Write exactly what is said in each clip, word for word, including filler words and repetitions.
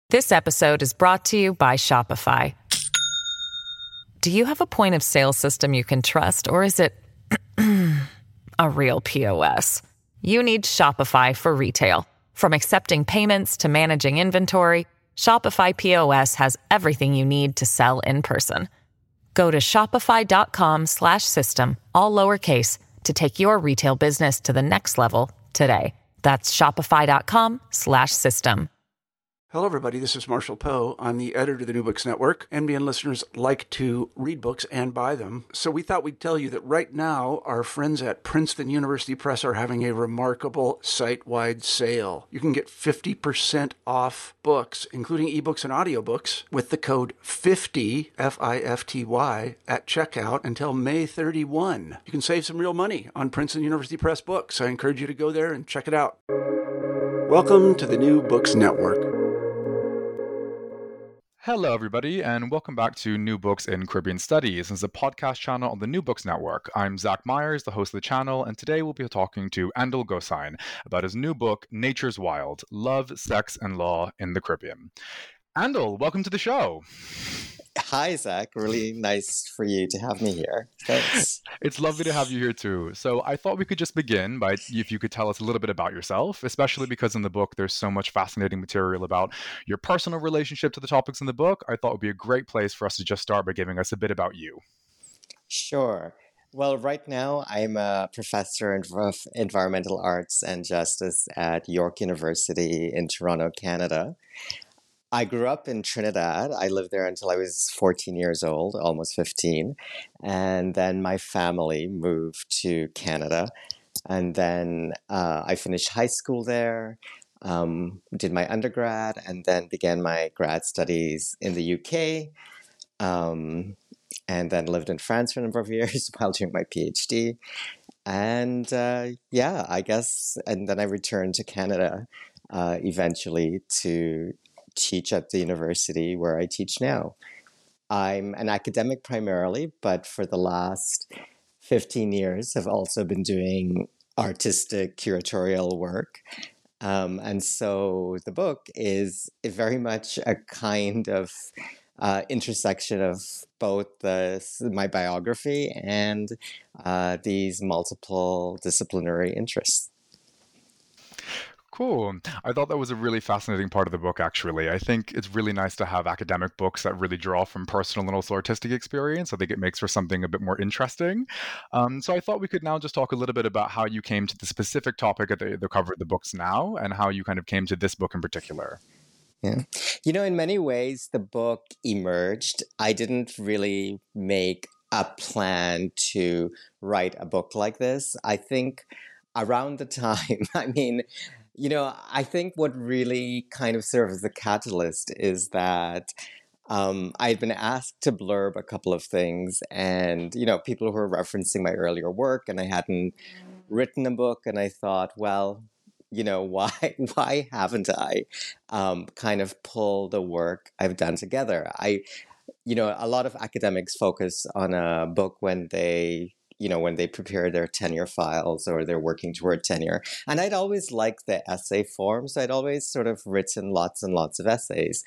This episode is brought to you by Shopify. Do you have a point of sale system you can trust, or is it a real P O S? You need Shopify for retail. From accepting payments to managing inventory, Shopify P O S has everything you need to sell in person. Go to shopify.com slash system, all lowercase, to take your retail business to the next level today. That's shopify.com slash system. Hello, everybody. This is Marshall Poe. I'm the editor of the New Books Network. N B N listeners like to read books and buy them. So we thought we'd tell you that right now, our friends at Princeton University Press are having a remarkable site-wide sale. You can get fifty percent off books, including ebooks and audiobooks, with the code fifty, F I F T Y, at checkout until May thirty-first. You can save some real money on Princeton University Press books. I encourage you to go there and check it out. Welcome to the New Books Network. Hello, everybody, and welcome back to New Books in Caribbean Studies. This is a podcast channel on the New Books Network. I'm Zach Myers, the host of the channel, and today we'll be talking to Andal Gosine about his new book, Nature's Wild: Love, Sex, and Law in the Caribbean. Andal, welcome to the show. Hi, Zach. Really nice for you to have me here. Thanks. It's lovely to have you here, too. So I thought we could just begin by, if you could tell us a little bit about yourself, especially because in the book, there's so much fascinating material about your personal relationship to the topics in the book. I thought it would be a great place for us to just start by giving us a bit about you. Sure. Well, right now, I'm a professor of environmental arts and justice at York University in Toronto, Canada. I grew up in Trinidad. I lived there until I was fourteen years old, almost fifteen. And then my family moved to Canada. And then uh, I finished high school there, um, did my undergrad, and then began my grad studies in the U K. Um, and then lived in France for a number of years while doing my PhD. And uh, yeah, I guess, and then I returned to Canada uh, eventually to teach at the university where I teach now. I'm an academic primarily, but for the last fifteen years, I've also been doing artistic curatorial work. Um, and so the book is very much a kind of uh, intersection of both the, my biography and uh, these multiple disciplinary interests. Cool. I thought that was a really fascinating part of the book, actually. I think it's really nice to have academic books that really draw from personal and also artistic experience. I think it makes for something a bit more interesting. Um, so I thought we could now just talk a little bit about how you came to the specific topic at the, the cover of the books now and how you kind of came to this book in particular. Yeah. You know, in many ways, the book emerged. I didn't really make a plan to write a book like this. I think around the time, I mean, you know, I think what really kind of served as a catalyst is that um, I had been asked to blurb a couple of things, and, you know, people who were referencing my earlier work, and I hadn't written a book, and I thought, well, you know, why why haven't I um, kind of pulled the work I've done together? I, you know, a lot of academics focus on a book when they you know, when they prepare their tenure files or they're working toward tenure. And I'd always liked the essay form, so I'd always sort of written lots and lots of essays.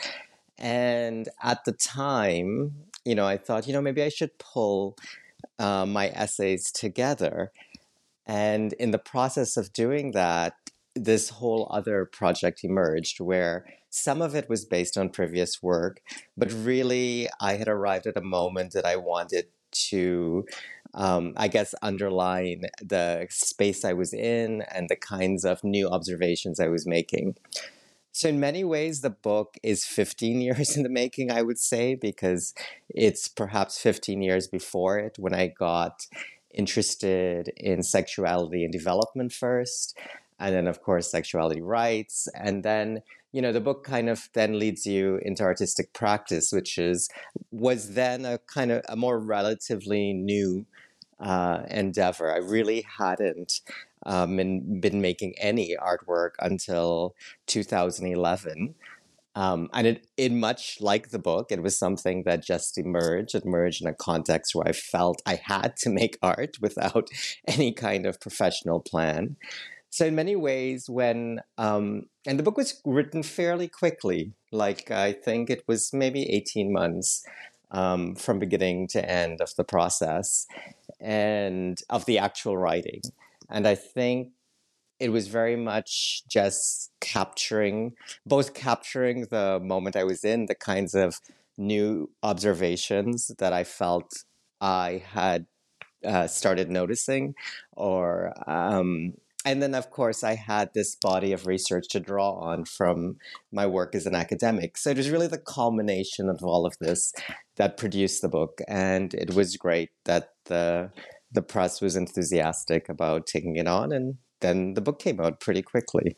And at the time, you know, I thought, you know, maybe I should pull uh, my essays together. And in the process of doing that, this whole other project emerged where some of it was based on previous work, but really I had arrived at a moment that I wanted to Um, I guess, underline the space I was in and the kinds of new observations I was making. So in many ways, the book is fifteen years in the making, I would say, because it's perhaps fifteen years before it when I got interested in sexuality and development first, and then, of course, sexuality rights, and then you know, the book kind of then leads you into artistic practice, which is was then a kind of a more relatively new uh, endeavor. I really hadn't um, been, been making any artwork until two thousand eleven. Um, and it, it, much like the book, it was something that just emerged. It emerged in a context where I felt I had to make art without any kind of professional plan. So in many ways, when, um, and the book was written fairly quickly, Like, I think it was maybe eighteen months um, from beginning to end of the process and of the actual writing. And I think it was very much just capturing, both capturing the moment I was in, the kinds of new observations that I felt I had uh, started noticing, or um, and then of course I had this body of research to draw on from my work as an academic. So it was really the culmination of all of this that produced the book, and it was great that the the press was enthusiastic about taking it on, and then the book came out pretty quickly.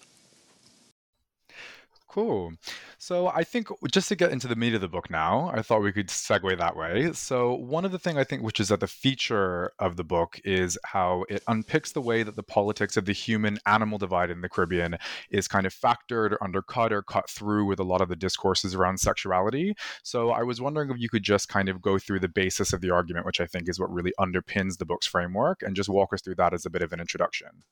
Cool. So I think just to get into the meat of the book now, I thought we could segue that way. So one of the things I think, which is at the feature of the book, is how it unpicks the way that the politics of the human-animal divide in the Caribbean is kind of factored or undercut or cut through with a lot of the discourses around sexuality. So I was wondering if you could just kind of go through the basis of the argument, which I think is what really underpins the book's framework, and just walk us through that as a bit of an introduction.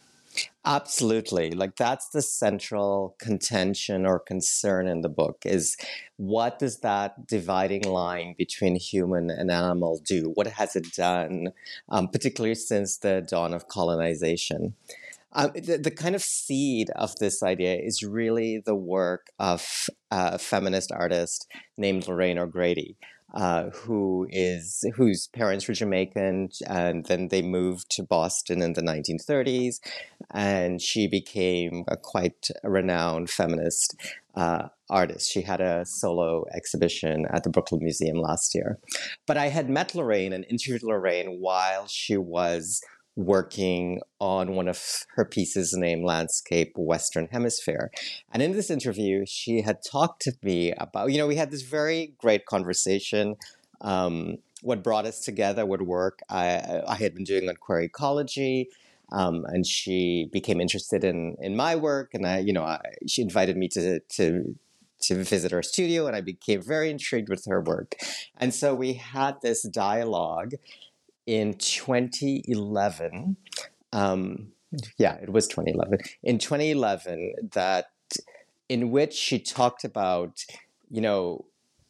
Absolutely. Like, that's the central contention or concern in the book, is what does that dividing line between human and animal do? What has it done, um, particularly since the dawn of colonization? Um, the, the kind of seed of this idea is really the work of a feminist artist named Lorraine O'Grady. Uh, who is whose parents were Jamaican, and then they moved to Boston in the nineteen thirties, and she became a quite renowned feminist uh, artist. She had a solo exhibition at the Brooklyn Museum last year. But I had met Lorraine and interviewed Lorraine while she was working on one of her pieces named Landscape Western Hemisphere. And in this interview, she had talked to me about, you know, we had this very great conversation. Um, what brought us together would work I, I had been doing on queer ecology, um, and she became interested in in my work, and I, you know, I, she invited me to to to visit her studio, and I became very intrigued with her work. And so we had this dialogue in twenty eleven, um, yeah, it was twenty eleven. In twenty eleven, that in which she talked about, you know,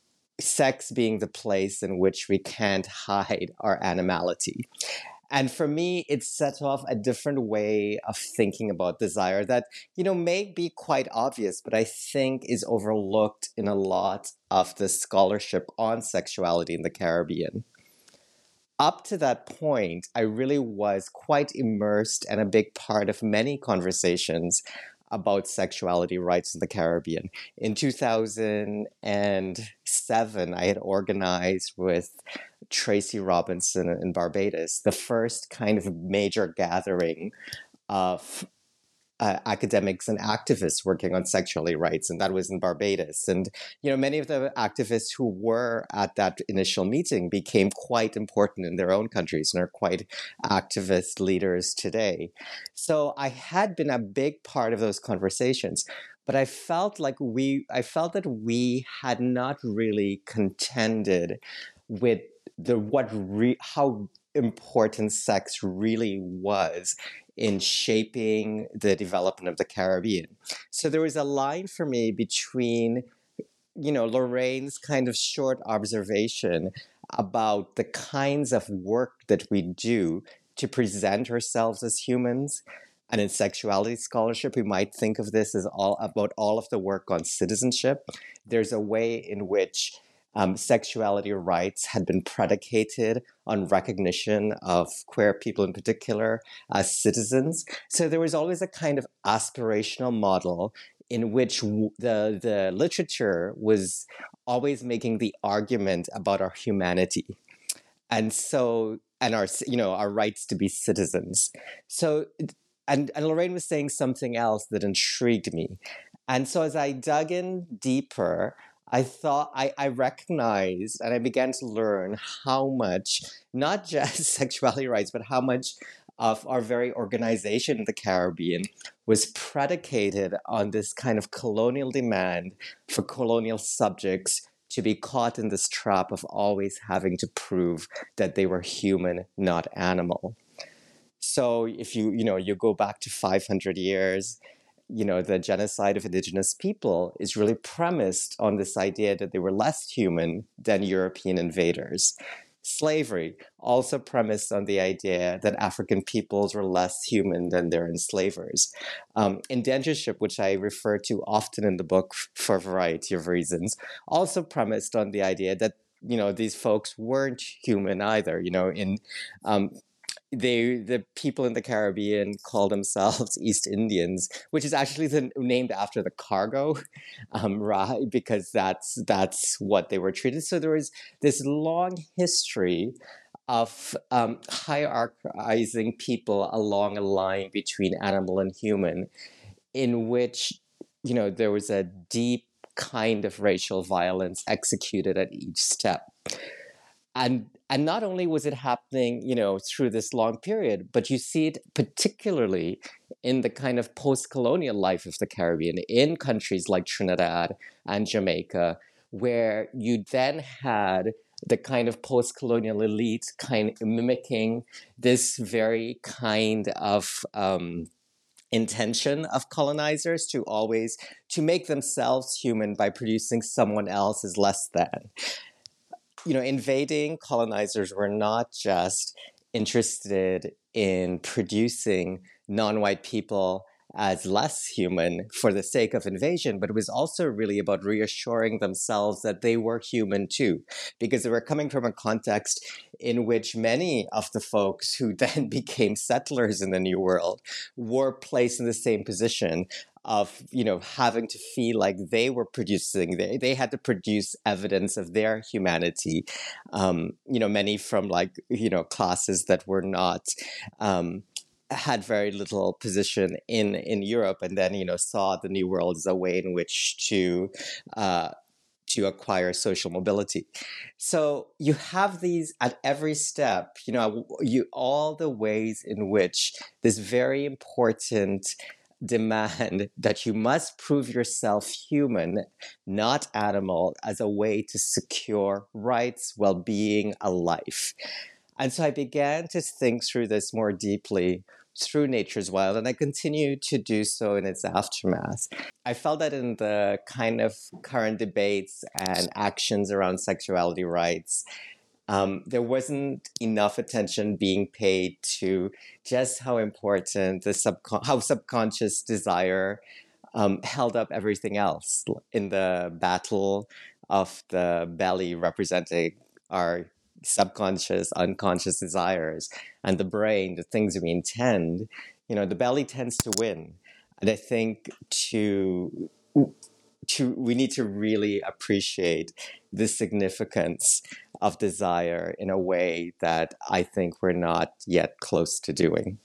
sex being the place in which we can't hide our animality. And for me, it set off a different way of thinking about desire that, you know, may be quite obvious, but I think is overlooked in a lot of the scholarship on sexuality in the Caribbean. Up to that point, I really was quite immersed and a big part of many conversations about sexuality rights in the Caribbean. In two thousand seven, I had organized with Tracy Robinson in Barbados the first kind of major gathering of Uh, academics and activists working on sexuality rights, and that was in Barbados. And, you know, many of the activists who were at that initial meeting became quite important in their own countries and are quite activist leaders today. So I had been a big part of those conversations, but I felt like we, I felt that we had not really contended with the what re, how important sex really was in shaping the development of the Caribbean. So there was a line for me between, you know, Lorraine's kind of short observation about the kinds of work that we do to present ourselves as humans. And in sexuality scholarship, we might think of this as all about all of the work on citizenship. There's a way in which Um, sexuality rights had been predicated on recognition of queer people in particular as citizens. So there was always a kind of aspirational model in which w- the, the literature was always making the argument about our humanity. And so, and our, you know, our rights to be citizens. So, and, and Lorraine was saying something else that intrigued me. And so as I dug in deeper, I thought I, I recognized and I began to learn how much, not just sexuality rights, but how much of our very organization in the Caribbean was predicated on this kind of colonial demand for colonial subjects to be caught in this trap of always having to prove that they were human, not animal. So if you, you know, you go back to five hundred years, you know, the genocide of indigenous people is really premised on this idea that they were less human than European invaders. Slavery, also premised on the idea that African peoples were less human than their enslavers. Um, indentureship, which I refer to often in the book for a variety of reasons, also premised on the idea that, you know, these folks weren't human either. You know, in um, they the people in the Caribbean call themselves East Indians, which is actually the, named after the cargo, um, right? Because that's that's what they were treated. So there was this long history of um, hierarchizing people along a line between animal and human, in which, you know, there was a deep kind of racial violence executed at each step. And and not only was it happening, you know, through this long period, but you see it particularly in the kind of post-colonial life of the Caribbean, in countries like Trinidad and Jamaica, where you then had the kind of post-colonial elite kind of mimicking this very kind of um, intention of colonizers to always to make themselves human by producing someone else as less than. You know, invading colonizers were not just interested in producing non-white people as less human for the sake of invasion, but it was also really about reassuring themselves that they were human too, because they were coming from a context in which many of the folks who then became settlers in the New World were placed in the same position of, you know, having to feel like they were producing, they, they had to produce evidence of their humanity. Um, you know, many from like, you know, classes that were not, um, had very little position in, in Europe, and then, you know, saw the New World as a way in which to, uh, to acquire social mobility. So you have these at every step, you know, you all the ways in which this very important demand that you must prove yourself human, not animal, as a way to secure rights, well-being, a life. And so I began to think through this more deeply through Nature's Wild, and I continue to do so in its aftermath. I felt that in the kind of current debates and actions around sexuality rights, Um, there wasn't enough attention being paid to just how important the subcon- how subconscious desire um, held up everything else in the battle of the belly, representing our subconscious, unconscious desires, and the brain, the things we intend. You know, the belly tends to win, and I think to to we need to really appreciate the significance of desire in a way that I think we're not yet close to doing.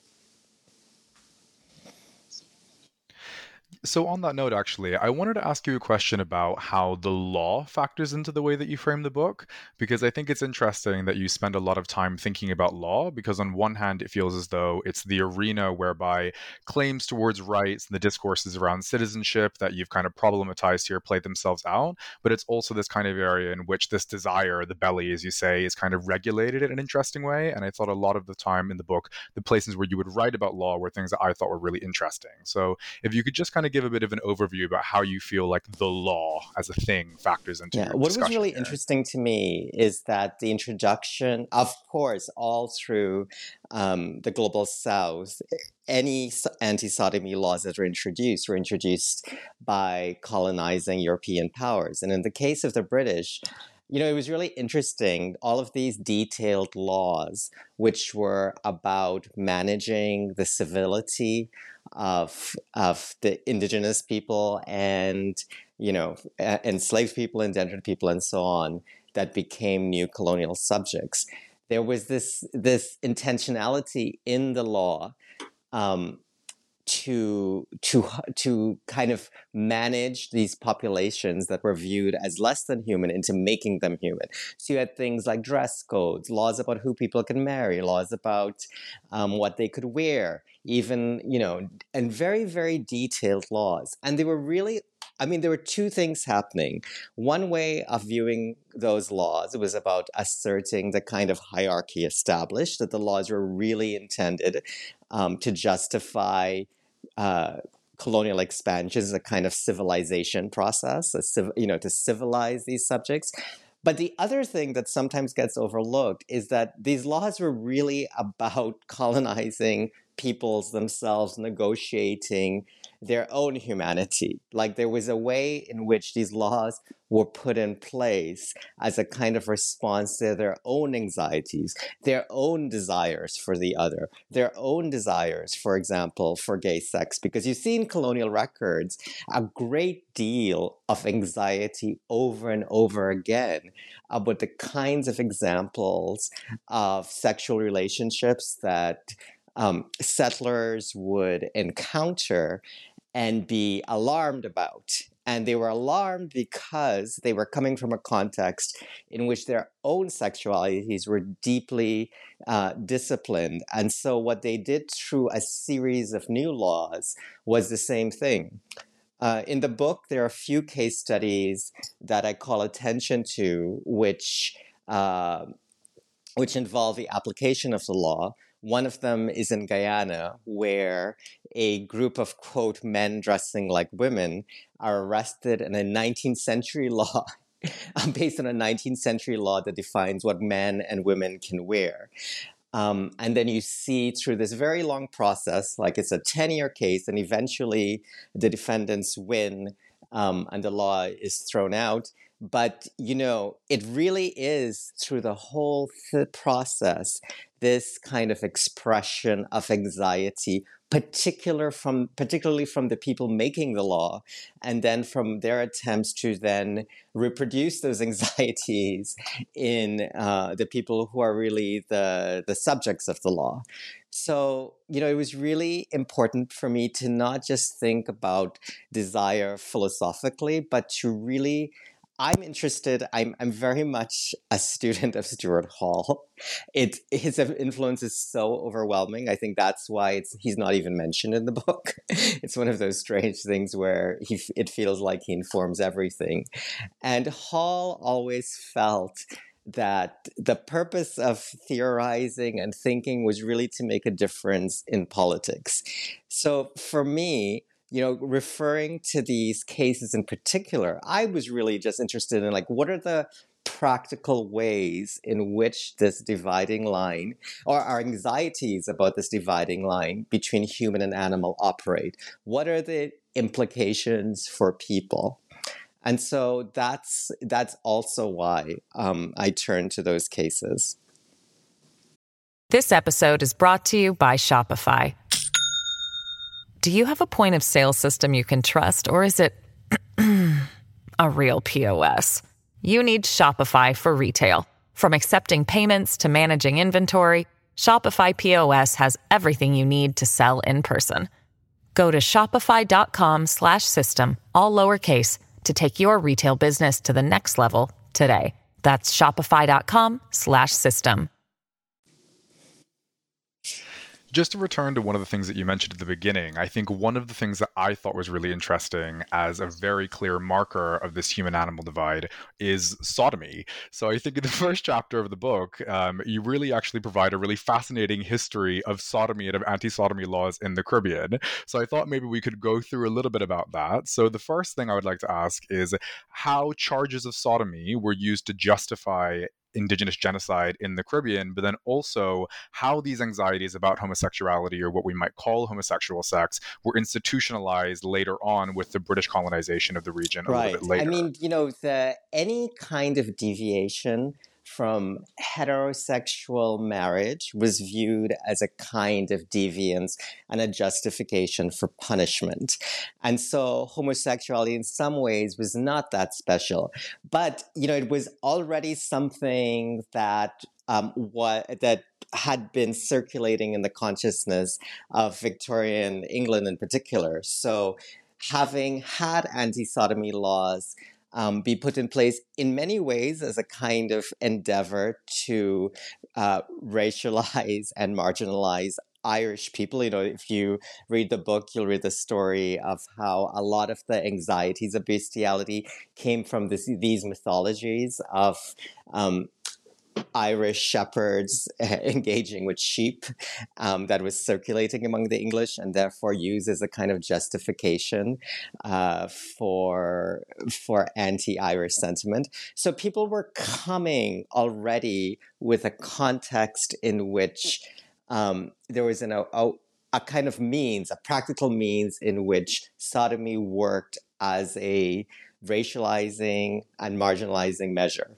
So on that note, actually, I wanted to ask you a question about how the law factors into the way that you frame the book, because I think it's interesting that you spend a lot of time thinking about law, because on one hand, it feels as though it's the arena whereby claims towards rights and the discourses around citizenship that you've kind of problematized here play themselves out, but it's also this kind of area in which this desire, the belly, as you say, is kind of regulated in an interesting way. And I thought a lot of the time in the book, the places where you would write about law were things that I thought were really interesting. So if you could just kind of give a bit of an overview about how you feel like the law as a thing factors into yeah, your what discussion was really here. interesting to me is that the introduction, of course, all through um, the Global South, any anti-sodomy laws that were introduced were introduced by colonizing European powers. And in the case of the British, you know, it was really interesting, all of these detailed laws, which were about managing the civility of of the indigenous people and, you know, uh, enslaved people, indentured people, and so on, that became new colonial subjects. There was this this intentionality in the law um, to to to kind of manage these populations that were viewed as less than human into making them human. So you had things like dress codes, laws about who people can marry, laws about um, what they could wear, even, you know, and very, very detailed laws. And they were really, I mean, there were two things happening. One way of viewing those laws, it was about asserting the kind of hierarchy established, that the laws were really intended um, to justify Uh, colonial expansion is a kind of civilization process, a civ- you know, to civilize these subjects. But the other thing that sometimes gets overlooked is that these laws were really about colonizing peoples themselves, negotiating their own humanity. Like there was a way in which these laws were put in place as a kind of response to their own anxieties, their own desires for the other, their own desires, for example, for gay sex. Because you see in colonial records a great deal of anxiety over and over again about the kinds of examples of sexual relationships that um, settlers would encounter and be alarmed about. And they were alarmed because they were coming from a context in which their own sexualities were deeply uh, disciplined. And so what they did through a series of new laws was the same thing. Uh, in the book, there are a few case studies that I call attention to, which uh, which involve the application of the law. One of them is in Guyana, where a group of, quote, men dressing like women are arrested in a nineteenth century law, based on a nineteenth century law that defines what men and women can wear. Um, and then you see through this very long process, like it's a ten-year case, and eventually the defendants win um, and the law is thrown out. But, you know, it really is through the whole th- process, this kind of expression of anxiety, particular from, particularly from the people making the law, and then from their attempts to then reproduce those anxieties in uh, the people who are really the, the subjects of the law. So, you know, it was really important for me to not just think about desire philosophically, but to really I'm interested, I'm I'm very much a student of Stuart Hall. It, his influence is so overwhelming. I think that's why it's, he's not even mentioned in the book. It's one of those strange things where he it feels like he informs everything. And Hall always felt that the purpose of theorizing and thinking was really to make a difference in politics. So for me, you know, referring to these cases in particular, I was really just interested in like, what are the practical ways in which this dividing line, or our anxieties about this dividing line between human and animal operate? What are the implications for people? And so that's that's also why um, I turned to those cases. This episode is brought to you by Shopify. Do you have a point of sale system you can trust, or is it a real P O S? You need Shopify for retail. From accepting payments to managing inventory, Shopify P O S has everything you need to sell in person. Go to shopify.com slash system, all lowercase, to take your retail business to the next level today. That's shopify.com slash system. Just to return to one of the things that you mentioned at the beginning, I think one of the things that I thought was really interesting as a very clear marker of this human-animal divide is sodomy. So I think in the first chapter of the book, um, you really actually provide a really fascinating history of sodomy and of anti-sodomy laws in the Caribbean. So I thought maybe we could go through a little bit about that. So the first thing I would like to ask is how charges of sodomy were used to justify Indigenous genocide in the Caribbean, but then also how these anxieties about homosexuality, or what we might call homosexual sex, were institutionalized later on with the British colonization of the region a right. little bit later. I mean, you know, the any kind of deviation from heterosexual marriage was viewed as a kind of deviance and a justification for punishment. And so homosexuality in some ways was not that special. But, you know, it was already something that um, what that had been circulating in the consciousness of Victorian England in particular. So having had anti-sodomy laws Um, be put in place in many ways as a kind of endeavor to uh, racialize and marginalize Irish people. You know, if you read the book, you'll read the story of how a lot of the anxieties of bestiality came from this, these mythologies of um, Irish shepherds engaging with sheep um, that was circulating among the English, and therefore used as a kind of justification uh, for for anti-Irish sentiment. So people were coming already with a context in which um, there was an, a, a kind of means, a practical means in which sodomy worked as a racializing and marginalizing measure.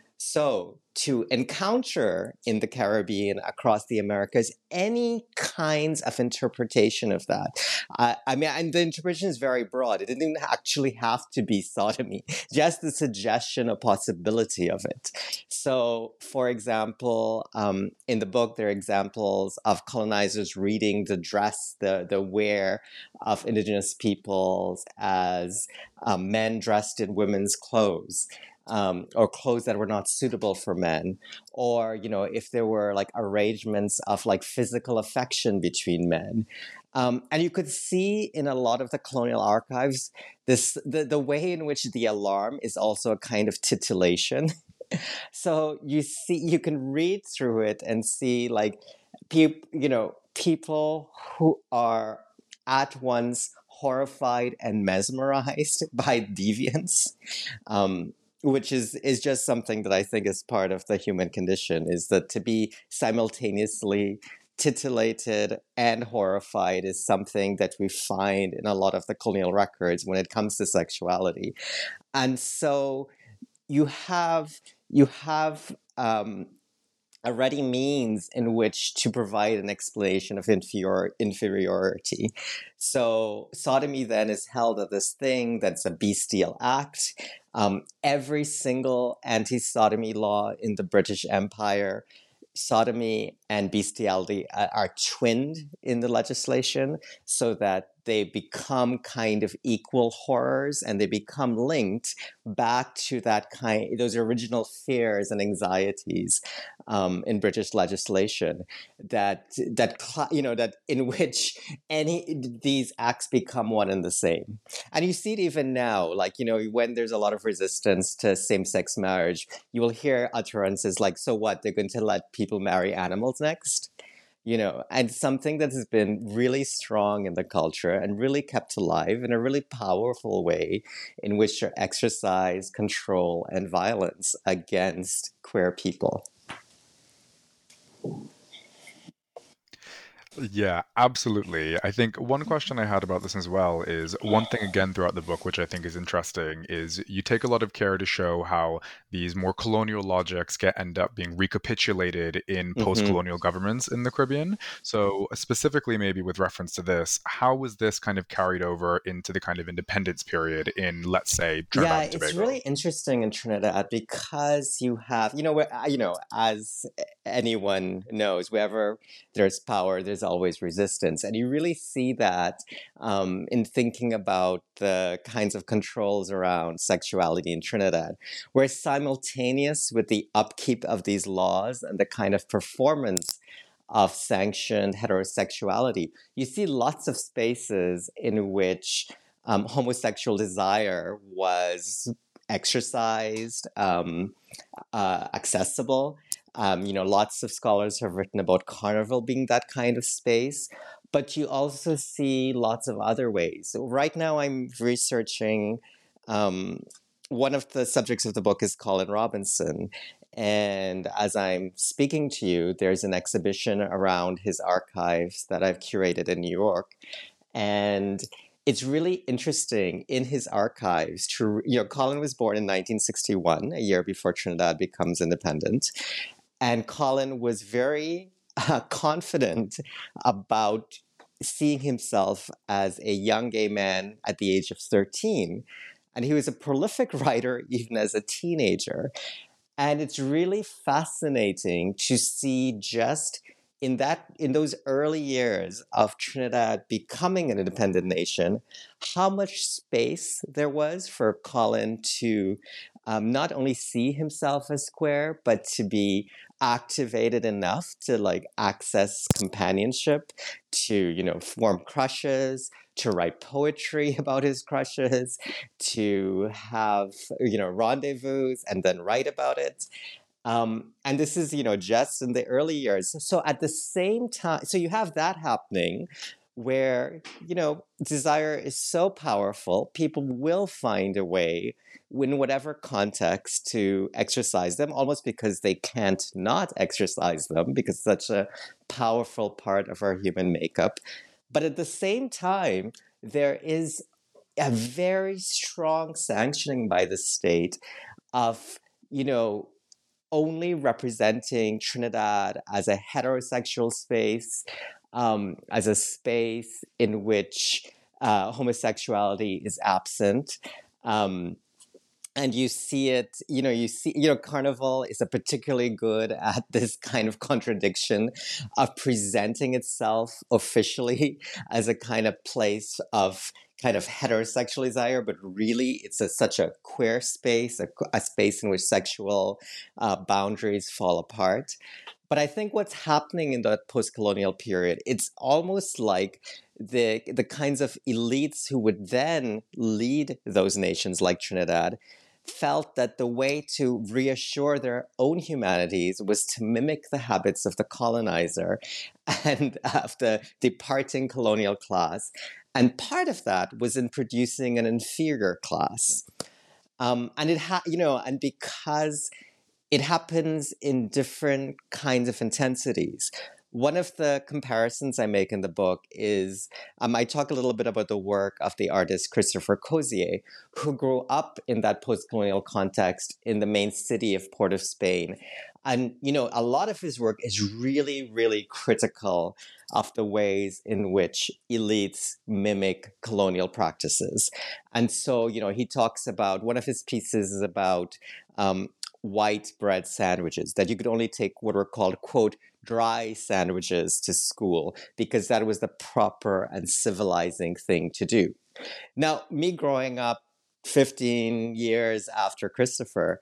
So to encounter in the Caribbean, across the Americas, any kinds of interpretation of that. Uh, I mean, and the interpretation is very broad. It didn't actually have to be sodomy, just the suggestion, a possibility of it. So, for example, um, in the book, there are examples of colonizers reading the dress, the, the wear of indigenous peoples as um, men dressed in women's clothes. Um, or clothes that were not suitable for men, or, you know, if there were like arrangements of like physical affection between men. Um, and you could see in a lot of the colonial archives, this the, the way in which the alarm is also a kind of titillation. So you see, you can read through it and see like, pe- you know, people who are at once horrified and mesmerized by deviance. Um, Which is, is just something that I think is part of the human condition, is that to be simultaneously titillated and horrified is something that we find in a lot of the colonial records when it comes to sexuality. And so you have, you have um, a ready means in which to provide an explanation of inferior, inferiority. So sodomy then is held as this thing that's a bestial act. Um, every single anti-sodomy law in the British Empire, sodomy and bestiality are twinned in the legislation so that they become kind of equal horrors, and they become linked back to that kind, those original fears and anxieties um, in British legislation that that you know that in which any these acts become one and the same. And you see it even now, like, you know, when there's a lot of resistance to same-sex marriage, you will hear utterances like, "So what? They're going to let people marry animals next?" You know, and something that has been really strong in the culture and really kept alive in a really powerful way in which to exercise control and violence against queer people. Yeah, absolutely. I think one question I had about this as well is one thing again throughout the book, which I think is interesting, is you take a lot of care to show how these more colonial logics get end up being recapitulated in Mhm. post-colonial governments in the Caribbean. So specifically, maybe with reference to this, how was this kind of carried over into the kind of independence period in, let's say, Trinidad Yeah, and it's Tobago? really interesting in Trinidad because you have, you know, where- uh, you know, as anyone knows, wherever there's power, there's always resistance, and you really see that um, in thinking about the kinds of controls around sexuality in Trinidad, where simultaneous with the upkeep of these laws and the kind of performance of sanctioned heterosexuality, you see lots of spaces in which um, homosexual desire was exercised, um, uh, accessible. Um, you know, lots of scholars have written about Carnival being that kind of space, but you also see lots of other ways. So right now, I'm researching. Um, one of the subjects of the book is Colin Robinson. And as I'm speaking to you, there's an exhibition around his archives that I've curated in New York. And it's really interesting in his archives to, you know, Colin was born in nineteen sixty-one, a year before Trinidad becomes independent. And Colin was very uh, confident about seeing himself as a young gay man at the age of thirteen. And he was a prolific writer even as a teenager. And it's really fascinating to see just in that in those early years of Trinidad becoming an independent nation, how much space there was for Colin to um, not only see himself as queer, but to be activated enough to like access companionship, to, you know, form crushes, to write poetry about his crushes, to have, you know, rendezvous and then write about it. Um, and this is, you know, just in the early years. So at the same time, so you have that happening where, you know, desire is so powerful, people will find a way in whatever context to exercise them, almost because they can't not exercise them, because it's such a powerful part of our human makeup. But at the same time, there is a very strong sanctioning by the state of, you know, only representing Trinidad as a heterosexual space, um, as a space in which uh, homosexuality is absent. Um, and you see it, you know, you see, you know, Carnival is a particularly good at this kind of contradiction of presenting itself officially as a kind of place of kind of heterosexual desire, but really it's a, such a queer space, a, a space in which sexual uh, boundaries fall apart. But I think what's happening in the post-colonial period, it's almost like the the kinds of elites who would then lead those nations like Trinidad felt that the way to reassure their own humanities was to mimic the habits of the colonizer and of the departing colonial class. And part of that was in producing an inferior class. Um, and it ha- you know, and because it happens in different kinds of intensities. One of the comparisons I make in the book is um, I talk a little bit about the work of the artist Christopher Cozier, who grew up in that post-colonial context in the main city of Port of Spain. And, you know, a lot of his work is really, really critical of the ways in which elites mimic colonial practices. And so, you know, he talks about, one of his pieces is about um, white bread sandwiches, that you could only take what were called, quote, dry sandwiches to school, because that was the proper and civilizing thing to do. Now, me growing up fifteen years after Christopher,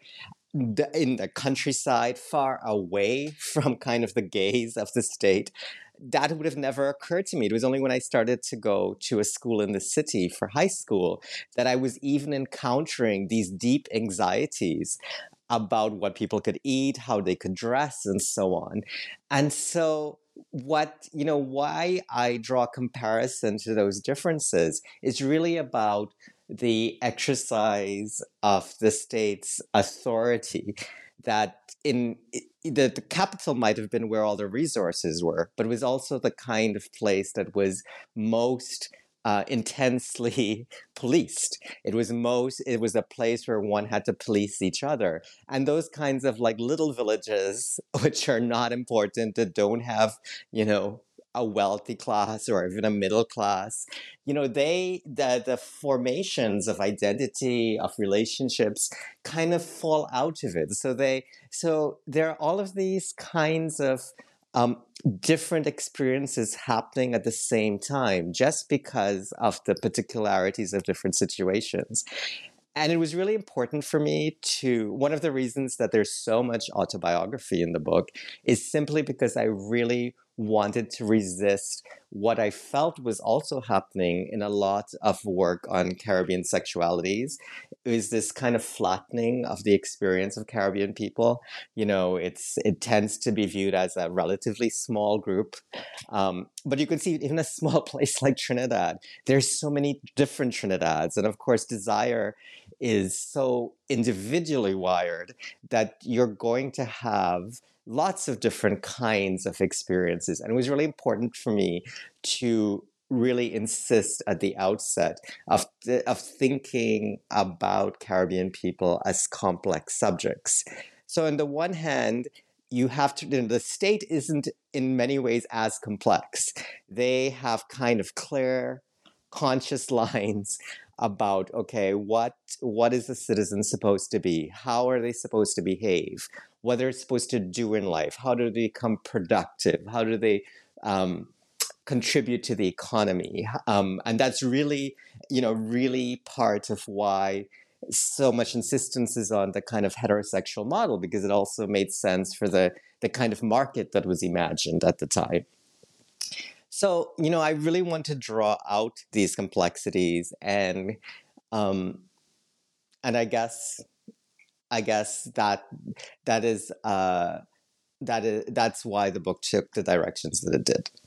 in the countryside, far away from kind of the gaze of the state, that would have never occurred to me. It was only when I started to go to a school in the city for high school that I was even encountering these deep anxieties about what people could eat, how they could dress, and so on. And so what, you know, why I draw comparison to those differences is really about the exercise of the state's authority, that in the, the capital might have been where all the resources were, but it was also the kind of place that was most Uh, intensely policed. It was most, it was a place where one had to police each other. And those kinds of like little villages, which are not important, that don't have, you know, a wealthy class or even a middle class, you know, they, the, the formations of identity, of relationships kind of fall out of it. So they, so there are all of these kinds of Um, different experiences happening at the same time, just because of the particularities of different situations. And it was really important for me to, one of the reasons that there's so much autobiography in the book is simply because I really wanted to resist what I felt was also happening in a lot of work on Caribbean sexualities. Is this kind of flattening of the experience of Caribbean people. You know, it's it tends to be viewed as a relatively small group. Um, but you can see even a small place like Trinidad, there's so many different Trinidads. And of course, desire is so individually wired that you're going to have lots of different kinds of experiences. And it was really important for me to really insist at the outset of, of thinking about Caribbean people as complex subjects. So on the one hand, you have to, you know, the state isn't in many ways as complex. They have kind of clear, conscious lines about, okay, what what is a citizen supposed to be? How are they supposed to behave? What they're supposed to do in life? How do they become productive? How do they um, contribute to the economy? Um, and that's really, you know, really part of why so much insistence is on the kind of heterosexual model, because it also made sense for the the kind of market that was imagined at the time. So, you know, I really want to draw out these complexities, and um, and I guess I guess that that is uh, that is that's why the book took the directions that it did.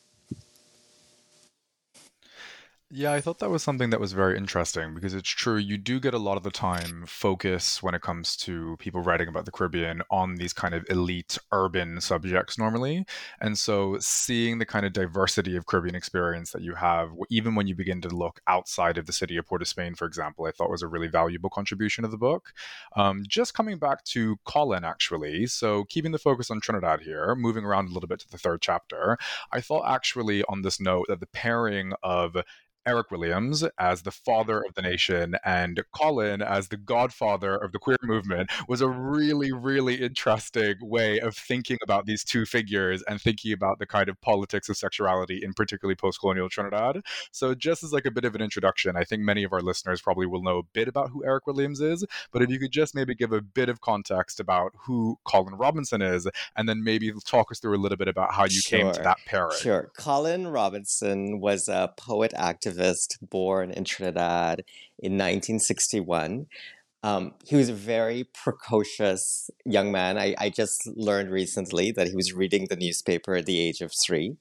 Yeah, I thought that was something that was very interesting because it's true, you do get a lot of the time focus when it comes to people writing about the Caribbean on these kind of elite urban subjects normally. And so seeing the kind of diversity of Caribbean experience that you have, even when you begin to look outside of the city of Port of Spain, for example, I thought was a really valuable contribution of the book. Um, just coming back to Colin, actually, so keeping the focus on Trinidad here, moving around a little bit to the third chapter, I thought actually on this note that the pairing of Eric Williams as the father of the nation and Colin as the godfather of the queer movement was a really, really interesting way of thinking about these two figures and thinking about the kind of politics of sexuality in particularly post-colonial Trinidad. So just as like a bit of an introduction, I think many of our listeners probably will know a bit about who Eric Williams is, but if you could just maybe give a bit of context about who Colin Robinson is, and then maybe talk us through a little bit about how you Sure, came to that pairing. Sure. Colin Robinson was a poet activist born in Trinidad in nineteen sixty-one. Um, he was a very precocious young man. I, I just learned recently that he was reading the newspaper at the age of three.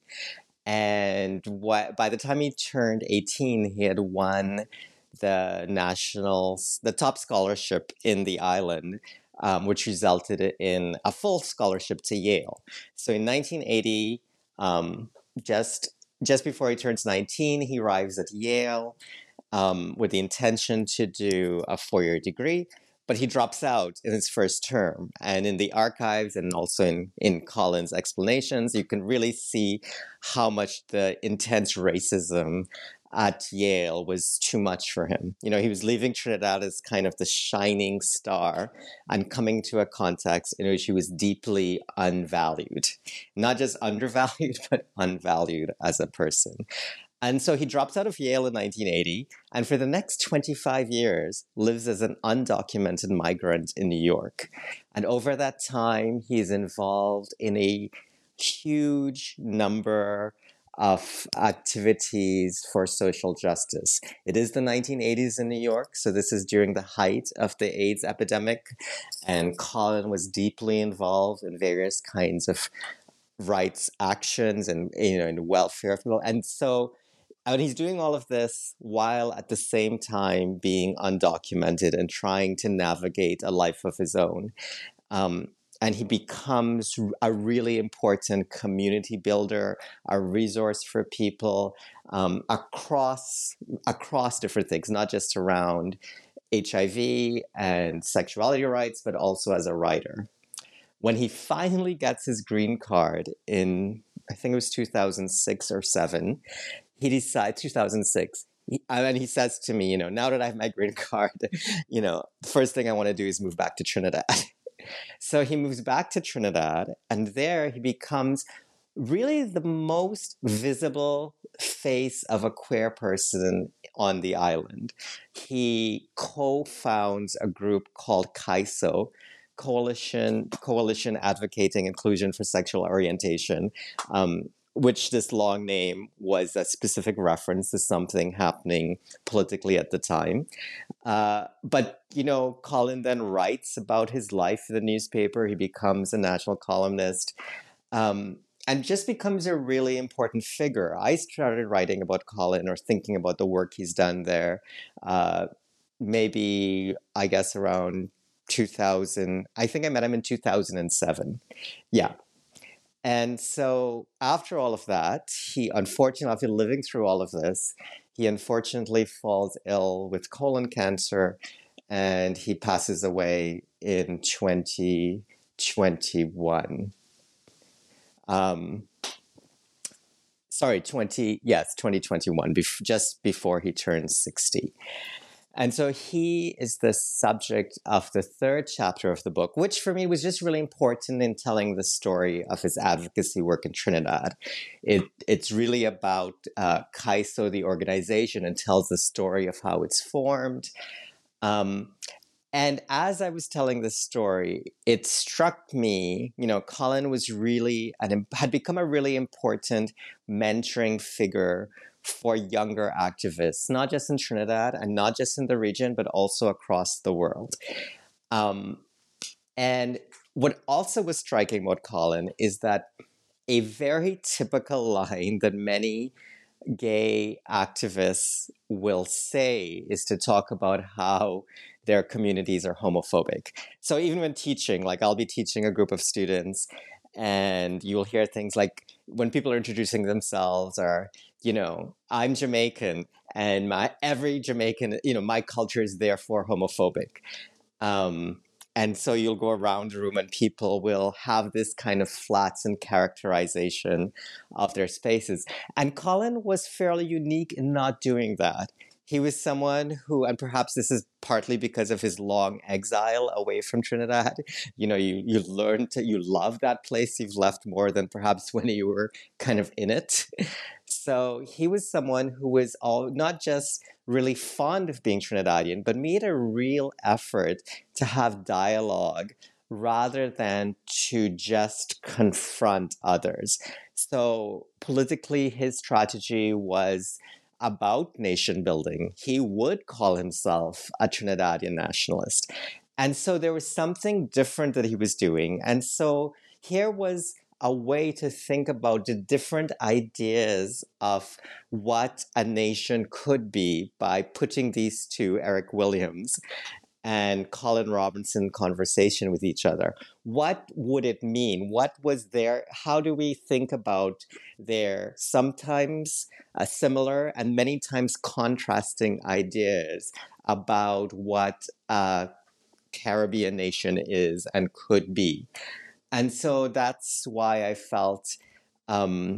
And what, by the time he turned eighteen, he had won the national, the top scholarship in the island, um, which resulted in a full scholarship to Yale. So in nineteen eighty, um, just just before he turns nineteen, he arrives at Yale um, with the intention to do a four-year degree, but he drops out in his first term. And in the archives and also in, in Colin's explanations, you can really see how much the intense racism at Yale was too much for him. You know, he was leaving Trinidad as kind of the shining star and coming to a context in which he was deeply unvalued. Not just undervalued, but unvalued as a person. And so he drops out of Yale in nineteen eighty, and for the next twenty-five years lives as an undocumented migrant in New York. And over that time, he's involved in a huge number of activities for social justice. It is the nineteen eighties in New York, so this is during the height of the AIDS epidemic, and Colin was deeply involved in various kinds of rights actions and, you know, in welfare of people. And so and he's doing all of this while at the same time being undocumented and trying to navigate a life of his own. Um, and he becomes a really important community builder, a resource for people um, across across different things, not just around H I V and sexuality rights, but also as a writer. When he finally gets his green card in, I think it was two thousand six or seven, he decides, two thousand six, he, and he says to me, you know, now that I have my green card, you know, the first thing I want to do is move back to Trinidad. So he moves back to Trinidad, and there he becomes really the most visible face of a queer person on the island. He co-founds a group called C A I S O, Coalition Coalition Advocating Inclusion for Sexual Orientation, um, which this long name was a specific reference to something happening politically at the time. Uh, but, you know, Colin then writes about his life in the newspaper. He becomes a national columnist um, and just becomes a really important figure. I started writing about Colin or thinking about the work he's done there, uh, maybe, I guess, around two thousand. I think I met him in two thousand seven. Yeah. And so after all of that, he unfortunately, after living through all of this, he unfortunately falls ill with colon cancer, and he passes away in twenty twenty-one. Um, sorry, twenty, yes, twenty twenty-one, bef- just before he turns sixty. And so he is the subject of the third chapter of the book, which for me was just really important in telling the story of his advocacy work in Trinidad. It, it's really about uh, C A I S O, the organization, and tells the story of how it's formed. Um, and as I was telling this story, it struck me, you know, Colin was really, an, had become a really important mentoring figure for younger activists, not just in Trinidad and not just in the region, but also across the world. Um, And what also was striking about Colin is that a very typical line that many gay activists will say is to talk about how their communities are homophobic. So even when teaching, like I'll be teaching a group of students, and you'll hear things like when people are introducing themselves are, you know, I'm Jamaican and my every Jamaican, you know, my culture is therefore homophobic. Um, and so you'll go around the room and people will have this kind of flattened characterization of their spaces. And Colin was fairly unique in not doing that. He was someone who, and perhaps this is partly because of his long exile away from Trinidad, you know, you, you learn to, you love that place you've left more than perhaps when you were kind of in it. So he was someone who was all not just really fond of being Trinidadian, but made a real effort to have dialogue rather than to just confront others. So politically, his strategy was about nation building. He would call himself a Trinidadian nationalist. And so there was something different that he was doing. And so here was a way to think about the different ideas of what a nation could be by putting these two, Eric Williams and Colin Robinson, conversation with each other. What would it mean? What was there? How do we think about their sometimes uh, similar and many times contrasting ideas about what a Caribbean nation is and could be? And so that's why I felt um,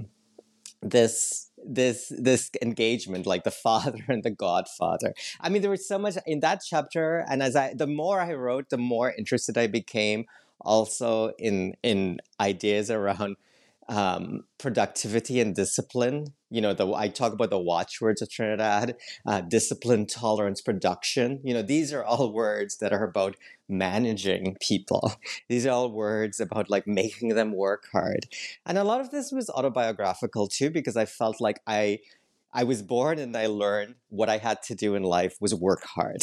this this this engagement, like the father and the godfather. I mean, there was so much in that chapter, and as I the more I wrote, the more interested I became also in in ideas around um, productivity and discipline. You know, the I talk about the watchwords of Trinidad: uh, discipline, tolerance, production. You know, these are all words that are about managing people. These are all words about like making them work hard. And a lot of this was autobiographical too, because I felt like I I was born and I learned what I had to do in life was work hard.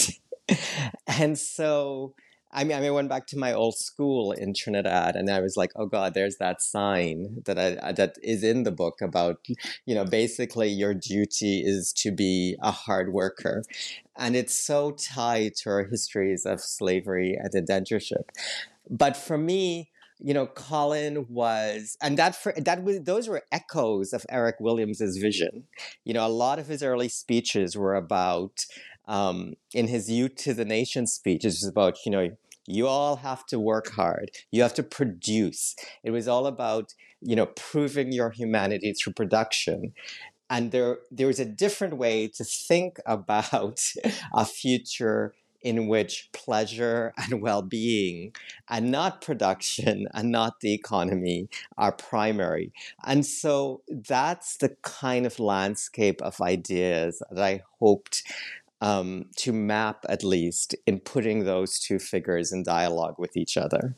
And so I mean, I mean, I went back to my old school in Trinidad, and I was like, "Oh God, there's that sign that I that is in the book about, you know, basically your duty is to be a hard worker," and it's so tied to our histories of slavery and indentureship. But for me, you know, Colin was, and that for that was those were echoes of Eric Williams's vision. You know, a lot of his early speeches were about. Um, in his Youth to the Nation speech, it's about, you know, you all have to work hard. You have to produce. It was all about, you know, proving your humanity through production. And there, there was a different way to think about a future in which pleasure and well-being and not production and not the economy are primary. And so that's the kind of landscape of ideas that I hoped Um, to map, at least, in putting those two figures in dialogue with each other.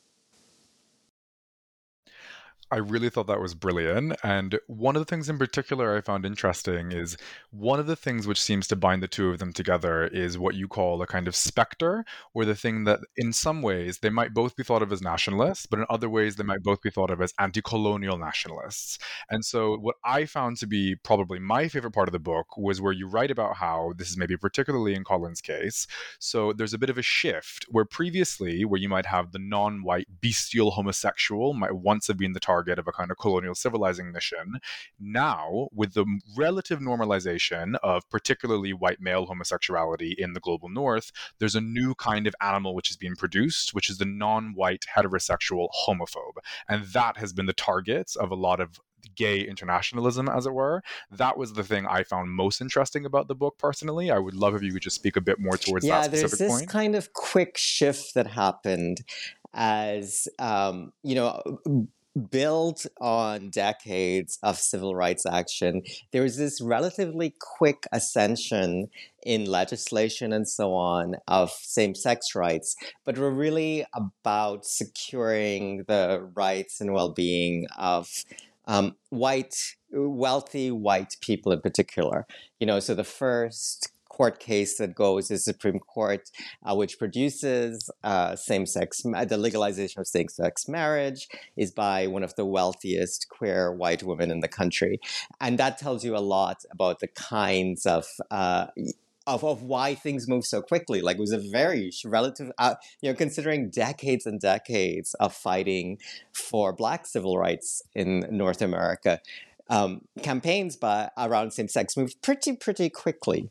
I really thought that was brilliant. And one of the things in particular I found interesting is one of the things which seems to bind the two of them together is what you call a kind of specter, or the thing that in some ways they might both be thought of as nationalists, but in other ways they might both be thought of as anti-colonial nationalists. And so what I found to be probably my favorite part of the book was where you write about how, this is maybe particularly in Colin's case, so there's a bit of a shift where previously, where you might have the non-white bestial homosexual might once have been the target of a kind of colonial civilizing mission. Now, with the relative normalization of particularly white male homosexuality in the global north, there's a new kind of animal which is being produced, which is the non-white heterosexual homophobe. And that has been the target of a lot of gay internationalism, as it were. That was the thing I found most interesting about the book personally. I would love if you could just speak a bit more towards yeah, that specific there's this point. kind of quick shift that happened as, um, you know, built on decades of civil rights action. There was this relatively quick ascension in legislation and so on of same-sex rights, but were really about securing the rights and well-being of um, white, wealthy white people in particular. You know, so the first court case that goes to the Supreme Court, uh, which produces uh, same-sex, the legalization of same-sex marriage is by one of the wealthiest queer white women in the country. And that tells you a lot about the kinds of uh, Of, of why things move so quickly. Like, it was a very relative, uh, you know, considering decades and decades of fighting for Black civil rights in North America, um, campaigns by around same-sex moved pretty, pretty quickly.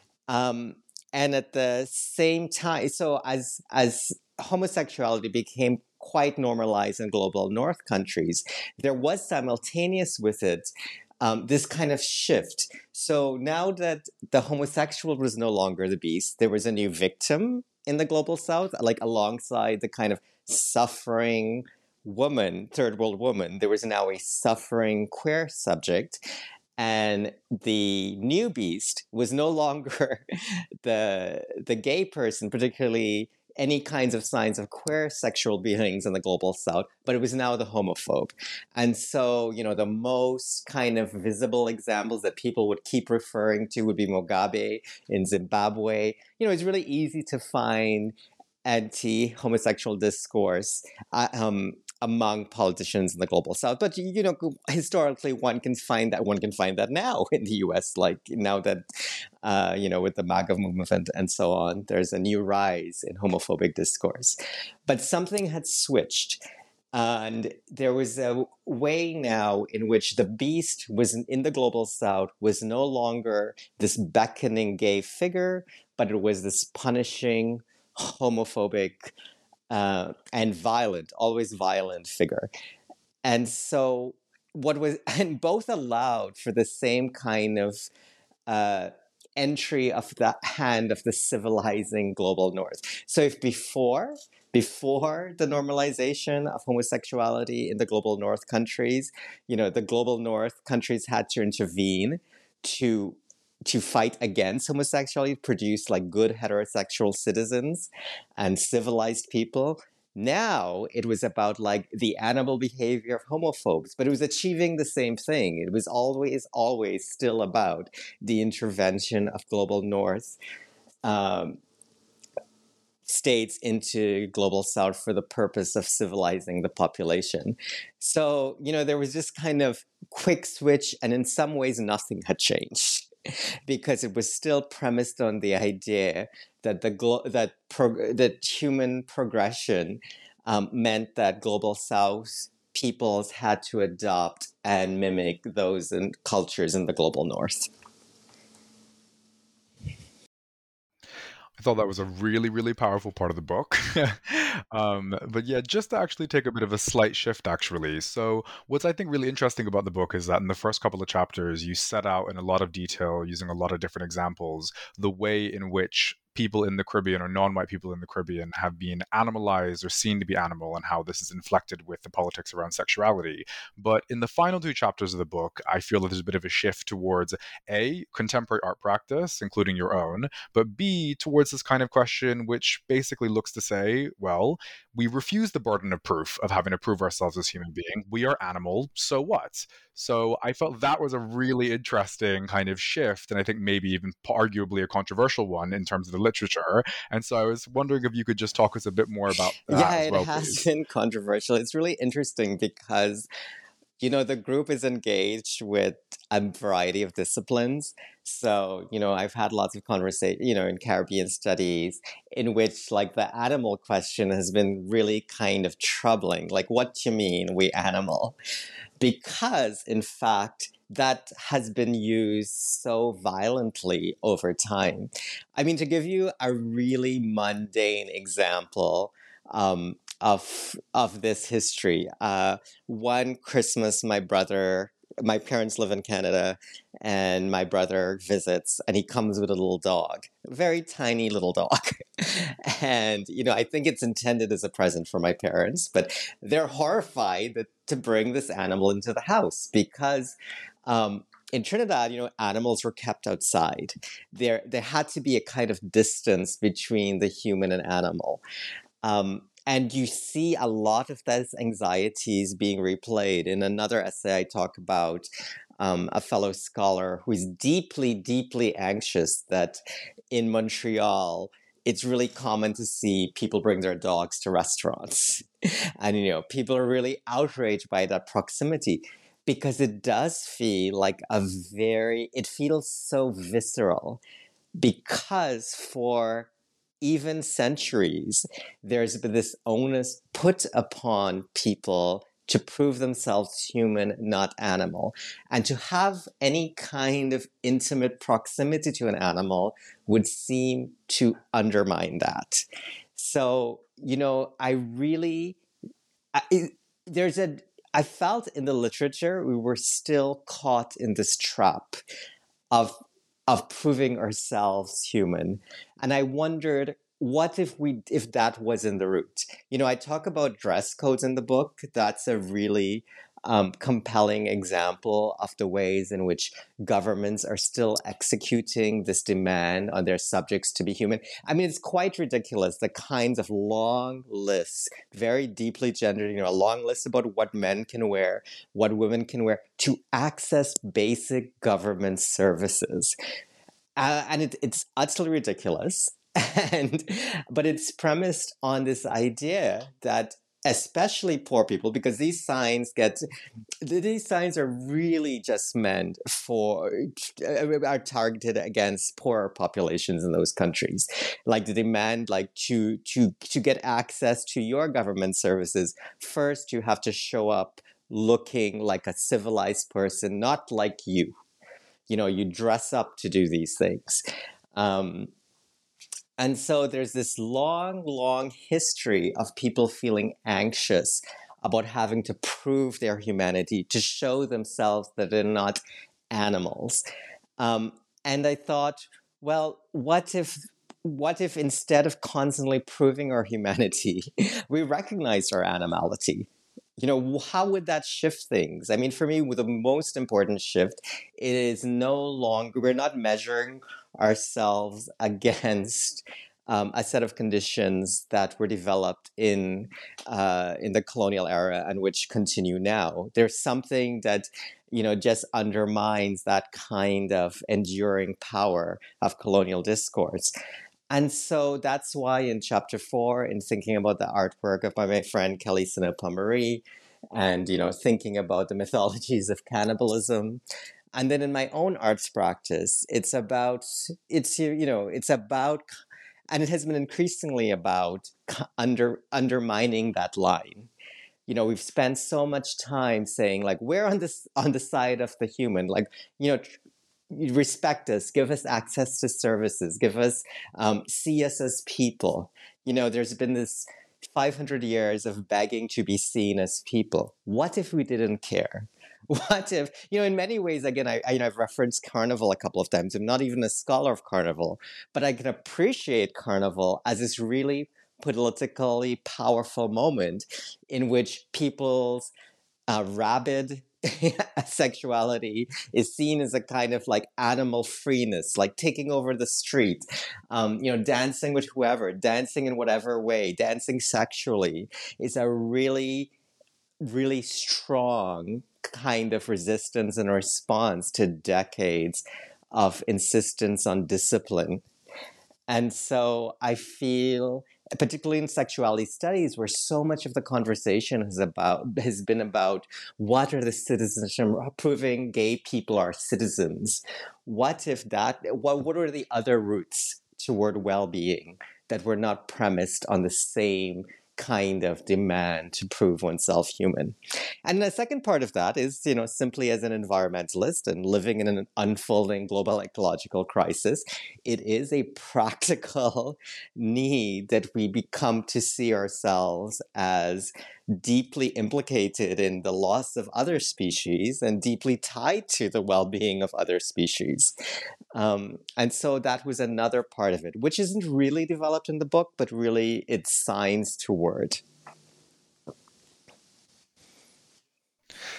Um, and at the same time, so as as homosexuality became quite normalized in global North countries, there was simultaneous with it Um, this kind of shift. So now that the homosexual was no longer the beast, there was a new victim in the global South, like alongside the kind of suffering woman, third world woman, there was now a suffering queer subject. And the new beast was no longer the the gay person, particularly any kinds of signs of queer sexual beings in the global South, but it was now the homophobe. And so, you know, the most kind of visible examples that people would keep referring to would be Mugabe in Zimbabwe. You know, it's really easy to find anti-homosexual discourse uh, um, among politicians in the global South. But, you know, historically, one can find that one can find that now in the U S, like now that, uh, you know, with the MAGA movement and, and so on, there's a new rise in homophobic discourse. But something had switched. And there was a way now in which the beast was in the global South was no longer this beckoning gay figure, but it was this punishing, homophobic, uh, and violent, always violent figure. And so what was, and both allowed for the same kind of uh, entry of the hand of the civilizing global North. So if before, before the normalization of homosexuality in the global North countries, you know, the global North countries had to intervene to to fight against homosexuality, produce like good heterosexual citizens and civilized people. Now it was about like the animal behavior of homophobes, but it was achieving the same thing. It was always, always still about the intervention of global North um, states into global South for the purpose of civilizing the population. So, you know, there was this kind of quick switch, and in some ways nothing had changed. Because it was still premised on the idea that the glo- that prog- that human progression um, meant that global South peoples had to adopt and mimic those in cultures in the global North. I thought that was a really, really powerful part of the book. um, but yeah, just to actually take a bit of a slight shift, actually. So, what's I think really interesting about the book is that in the first couple of chapters, you set out in a lot of detail, using a lot of different examples, the way in which people in the Caribbean or non-white people in the Caribbean have been animalized or seen to be animal, and how this is inflected with the politics around sexuality. But in the final two chapters of the book, I feel that there's a bit of a shift towards A, contemporary art practice, including your own, but B, towards this kind of question, which basically looks to say, well, we refuse the burden of proof of having to prove ourselves as human beings. We are animal, so what? So I felt that was a really interesting kind of shift, and I think maybe even arguably a controversial one in terms of the literature. And so I was wondering if you could just talk us a bit more about that yeah, as well, it has please. been controversial. It's really interesting because, you know, the group is engaged with a variety of disciplines. So, you know, I've had lots of conversation, you know, in Caribbean studies in which like the animal question has been really kind of troubling. Like, what do you mean we animal? Because in fact, that has been used so violently over time. I mean, to give you a really mundane example, um, of of this history. Uh, one Christmas, my brother, my parents live in Canada, and my brother visits, and he comes with a little dog, a very tiny little dog. And, you know, I think it's intended as a present for my parents, but they're horrified that, to bring this animal into the house because um, in Trinidad, you know, animals were kept outside. There, there had to be a kind of distance between the human and animal. Um, And you see a lot of those anxieties being replayed. In another essay, I talk about um, a fellow scholar who is deeply, deeply anxious that in Montreal, it's really common to see people bring their dogs to restaurants. And, you know, people are really outraged by that proximity because it does feel like a very, it feels so visceral because for even centuries, there's been this onus put upon people to prove themselves human, not animal. And to have any kind of intimate proximity to an animal would seem to undermine that. So, you know, I really, I, it, there's a, I felt in the literature, we were still caught in this trap of of proving ourselves human. And I wondered, what if we if that wasn't the route? You know, I talk about dress codes in the book. That's a really um, compelling example of the ways in which governments are still executing this demand on their subjects to be human. I mean, it's quite ridiculous, the kinds of long lists, very deeply gendered, you know, a long list about what men can wear, what women can wear, to access basic government services. Uh, and it, it's utterly ridiculous. And but it's premised on this idea that especially poor people, because these signs get these signs are really just meant for are targeted against poorer populations in those countries, like the demand like to to to get access to your government services. First you have to show up looking like a civilized person, not like you. You know, you dress up to do these things. Um, And so there's this long, long history of people feeling anxious about having to prove their humanity, to show themselves that they're not animals. Um, and I thought, well, what if what if instead of constantly proving our humanity, we recognize our animality? You know, how would that shift things? I mean, for me, the most important shift is no longer, we're not measuring ourselves against um, a set of conditions that were developed in uh, in the colonial era and which continue now. There's something that, you know, just undermines that kind of enduring power of colonial discourse. And so that's why in chapter four, in thinking about the artwork of my friend Kelly Sinopamarie, and, you know, thinking about the mythologies of cannibalism, and then in my own arts practice, it's about, it's, you know, it's about, and it has been increasingly about under undermining that line. You know, we've spent so much time saying, like, we're on this on the side of the human, like, you know, respect us, give us access to services, give us, um, see us as people. You know, there's been this five hundred years of begging to be seen as people. What if we didn't care? What if, you know, in many ways, again, I, I, you know, I've referenced Carnival a couple of times. I'm not even a scholar of Carnival, but I can appreciate Carnival as this really politically powerful moment in which people's uh, rabid sexuality is seen as a kind of like animal freeness, like taking over the street, um, you know, dancing with whoever, dancing in whatever way, dancing sexually is a really, really strong kind of resistance and response to decades of insistence on discipline. And so I feel, particularly in sexuality studies, where so much of the conversation has about has been about what are the citizenship, proving gay people are citizens. What if that? What what are the other routes toward well-being that were not premised on the same kind of demand to prove oneself human? And the second part of that is, you know, simply as an environmentalist and living in an unfolding global ecological crisis, it is a practical need that we become to see ourselves as deeply implicated in the loss of other species and deeply tied to the well-being of other species. Um, and so that was another part of it, which isn't really developed in the book, but really it's signs toward.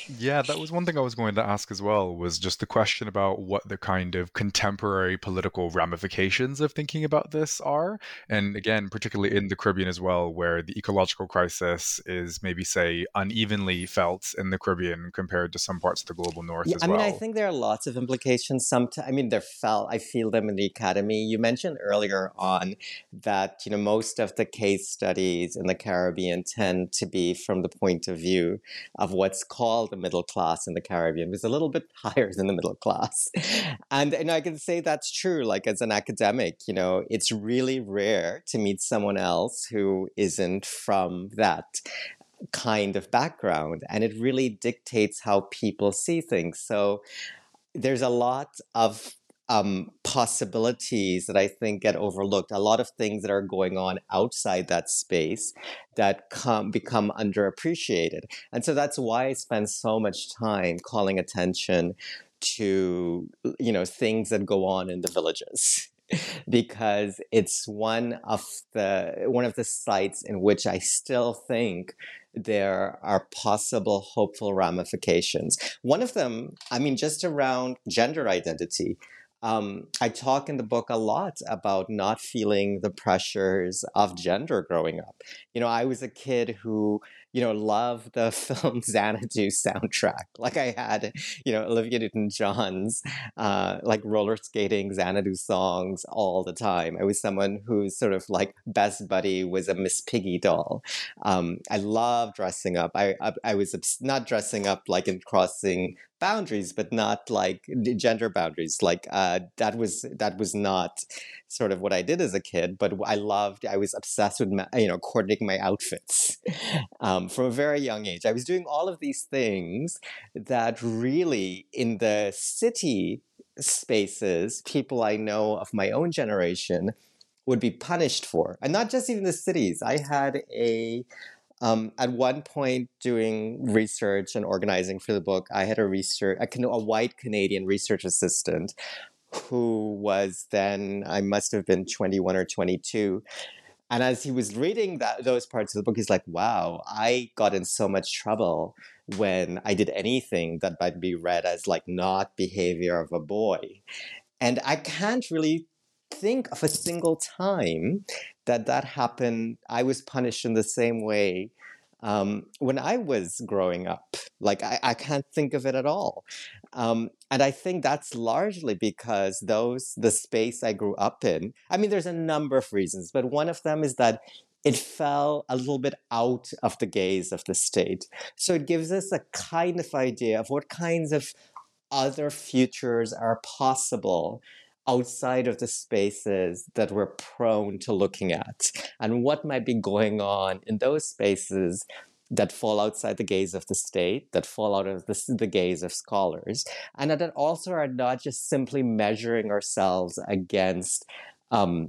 Yeah, that was one thing I was going to ask as well, was just the question about what the kind of contemporary political ramifications of thinking about this are. And again, particularly in the Caribbean as well, where the ecological crisis is maybe, say, unevenly felt in the Caribbean compared to some parts of the global north Yeah, as I mean, I well. think there are lots of implications. Sometimes, I mean, they're felt. I feel them in the academy. You mentioned earlier on that you know most of the case studies in the Caribbean tend to be from the point of view of what's called the middle class in the Caribbean, which is a little bit higher than the middle class, and and I can say that's true. Like as an academic, you know, it's really rare to meet someone else who isn't from that kind of background, and it really dictates how people see things. So there's a lot of um, possibilities that I think get overlooked. A lot of things that are going on outside that space that come become underappreciated, and so that's why I spend so much time calling attention to you know things that go on in the villages. Because it's one of the one of the sites in which I still think there are possible hopeful ramifications. One of them, I mean, just around gender identity. Um, I talk in the book a lot about not feeling the pressures of gender growing up. You know, I was a kid who, you know, loved the film Xanadu soundtrack. Like I had, you know, Olivia Newton-John's uh, like roller skating Xanadu songs all the time. I was someone whose sort of like best buddy was a Miss Piggy doll. Um, I love dressing up. I, I I was obs- not dressing up like in crossing boundaries, but not like gender boundaries. Like uh, that was that was not sort of what I did as a kid. But I loved. I was obsessed with ma- you know coordinating my outfits um, from a very young age. I was doing all of these things that really in the city spaces, people I know of my own generation would be punished for. And not just even the cities. I had a, um, at one point doing research and organizing for the book, I had a research, a, a white Canadian research assistant who was then, I must have been twenty-one or twenty-two. And as he was reading that those parts of the book, he's like, wow, I got in so much trouble when I did anything that might be read as like not behavior of a boy. And I can't really think of a single time that that happened. I was punished in the same way um, when I was growing up. Like, I, I can't think of it at all. Um, and I think that's largely because those, the space I grew up in, I mean, there's a number of reasons, but one of them is that it fell a little bit out of the gaze of the state. So it gives us a kind of idea of what kinds of other futures are possible outside of the spaces that we're prone to looking at, and what might be going on in those spaces that fall outside the gaze of the state, that fall out of the, the gaze of scholars, and that also are not just simply measuring ourselves against um,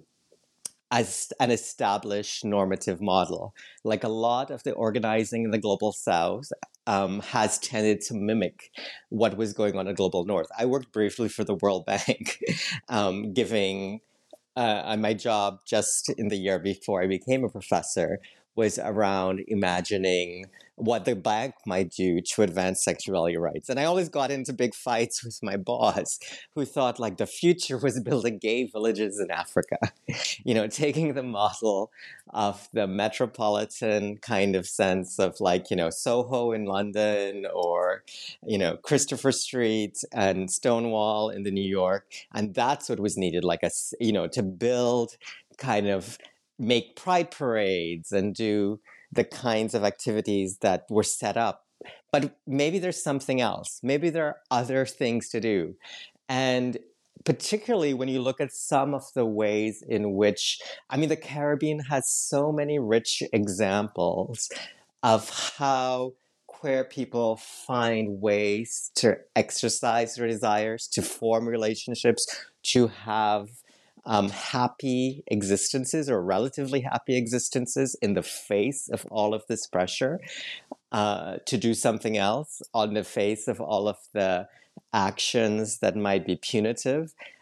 as an established normative model. Like a lot of the organizing in the global south um, has tended to mimic what was going on in the global north. I worked briefly for the World Bank, um, giving uh, my job just in the year before I became a professor was around imagining what the bank might do to advance sexuality rights. And I always got into big fights with my boss, who thought like the future was building gay villages in Africa, you know, taking the model of the metropolitan kind of sense of like, you know, Soho in London or, you know, Christopher Street and Stonewall in the New York. And that's what was needed, like a, you know, to build kind of make pride parades and do the kinds of activities that were set up. But maybe there's something else. Maybe there are other things to do. And particularly when you look at some of the ways in which, I mean, the Caribbean has so many rich examples of how queer people find ways to exercise their desires, to form relationships, to have Um, happy existences or relatively happy existences in the face of all of this pressure uh, to do something else, on the face of all of the actions that might be punitive.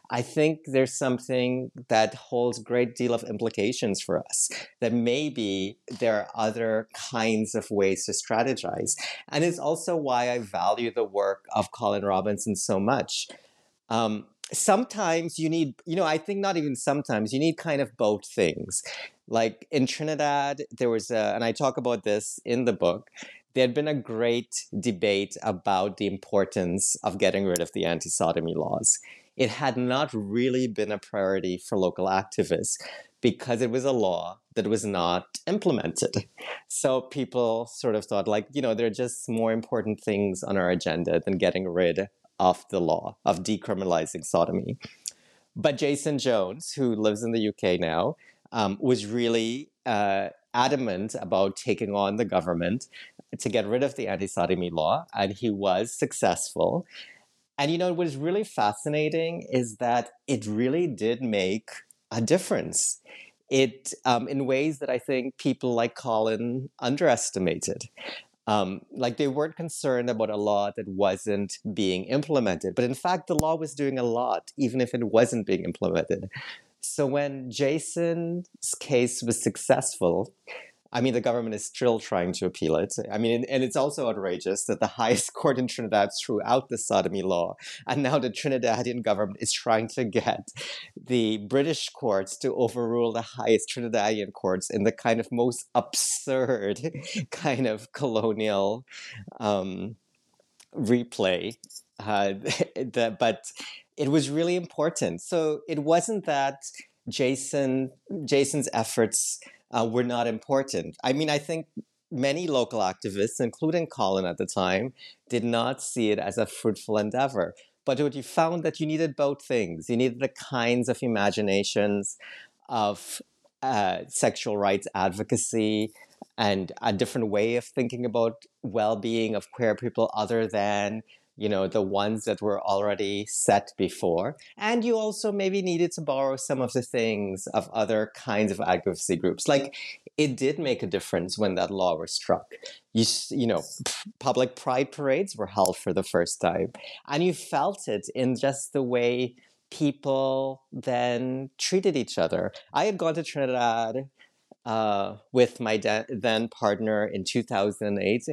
I think there's something that holds a great deal of implications for us, that maybe there are other kinds of ways to strategize. And it's also why I value the work of Colin Robinson so much. Um, sometimes you need, you know, I think not even sometimes, you need kind of both things. Like in Trinidad, there was a, and I talk about this in the book, there had been a great debate about the importance of getting rid of the anti-sodomy laws. It had not really been a priority for local activists because it was a law that was not implemented. So people sort of thought, like, you know, there are just more important things on our agenda than getting rid of the law, of decriminalizing sodomy. But Jason Jones, who lives in the U K now, um, was really uh, adamant about taking on the government to get rid of the anti-sodomy law, and he was successful. And, you know, what is really fascinating is that it really did make a difference. It, um, in ways that I think people like Colin underestimated. Um, like they weren't concerned about a law that wasn't being implemented. But in fact, the law was doing a lot, even if it wasn't being implemented. So when Jason's case was successful, I mean, the government is still trying to appeal it. I mean, and it's also outrageous that the highest court in Trinidad threw out the sodomy law. And now the Trinidadian government is trying to get the British courts to overrule the highest Trinidadian courts in the kind of most absurd kind of colonial um, replay. Uh, the, but it was really important. So it wasn't that Jason Jason's efforts Uh, were not important. I mean, I think many local activists, including Colin at the time, did not see it as a fruitful endeavor. But what you found that you needed both things. You needed the kinds of imaginations of uh, sexual rights advocacy and a different way of thinking about well-being of queer people other than, you know, the ones that were already set before. And you also maybe needed to borrow some of the things of other kinds of advocacy groups. Like, it did make a difference when that law was struck. You, you know, public pride parades were held for the first time. And you felt it in just the way people then treated each other. I had gone to Trinidad uh, with my de- then partner in two thousand eight,